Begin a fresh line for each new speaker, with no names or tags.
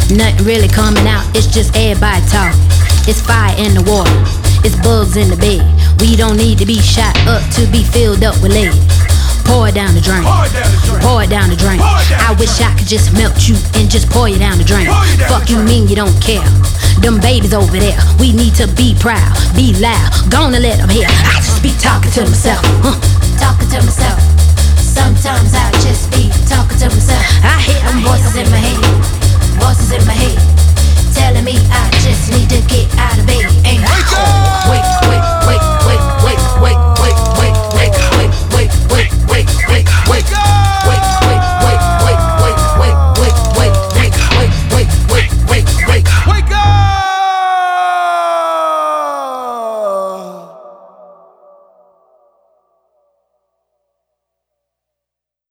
Nothing really coming out, it's just everybody talking. It's fire in the water, it's bugs in the bed. We don't need to be shot up to be filled up with lead. Pour it down the drain, pour it down the drain. I wish I could just melt you and just pour you down the drain. Fuck you mean you don't care? Them babies over there, we need to be proud, be loud. Gonna let them hear. I just be talking to myself,
talking to myself. Sometimes I just be talking to myself.
I hear
them voices in my head, voices in my head, telling me I